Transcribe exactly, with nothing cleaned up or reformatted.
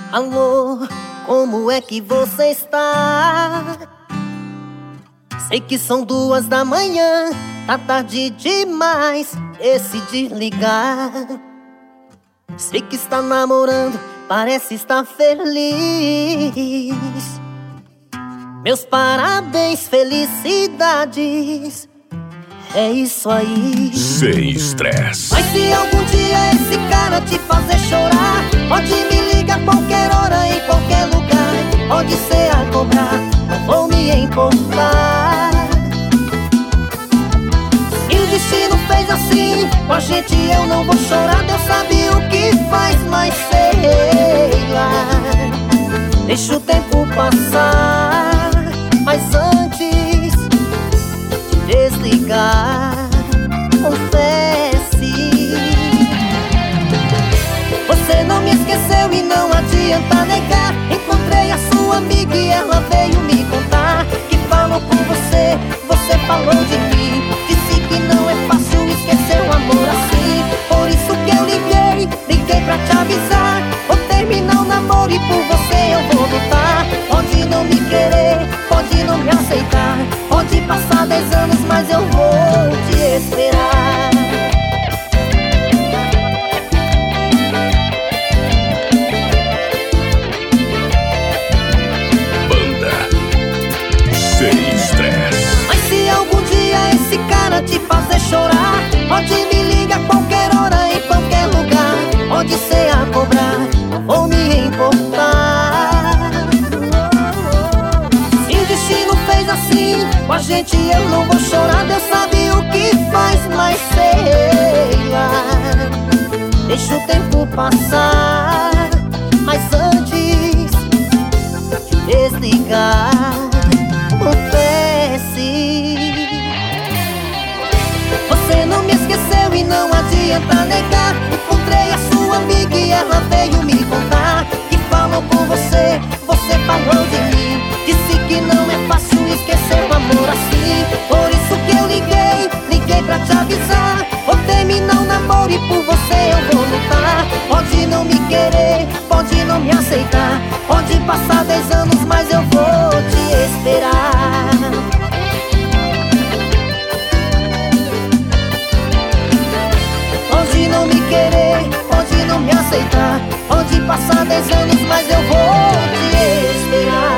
Alô, como é que você está? Sei que são duas da manhã, tá tarde demais, decidi ligar. Sei que está namorando, parece estar feliz. Meus parabéns, felicidades. É isso aí. Sem estresse. Mas se algum dia esse cara te fazer chorar, pode me ligar qualquer hora, em qualquer lugar. Pode ser a cobrar, não vou me importar. Se o destino fez assim com a gente, eu não vou chorar. Deus sabe o que faz, mas sei lá. Deixa o tempo passar, mas antes de desligar, confesse. Você não me esqueceu e não adianta negar. Encontrei a sua amiga e ela veio me contar que falou com você, você falou de mim. Disse que não é fácil esquecer um amor assim. Por isso que eu liguei, liguei pra te avisar. Vou terminar o namoro e por você eu vou lutar. Pode não me querer, pode não me aceitar. Pode passar dez anos, mas eu vou te esperar. Banda Sem Estresse. Mas se algum dia esse cara te fazer chorar, pode me ligar qualquer hora, em qualquer lugar. Pode ser a cobrar, não vou me importar. Se o destino fez assim com a gente, eu não vou chorar. Deus sabe o que faz, mas sei lá. Deixa o tempo passar, mas antes de desligar, confesse. Você não me esqueceu e não adianta negar. Encontrei a sua amiga e ela veio me contar que falou com você, você falou de mim. Disse que não é fácil esquecer um amor assim. Por isso que eu liguei, liguei pra te avisar. Vou terminar o namoro e por você eu vou lutar. Pode não me querer, pode não me aceitar. Pode passar dez anos, mas eu vou te esperar. Pode não me querer, pode não me aceitar. Pode passar dez anos, mas eu vou te esperar.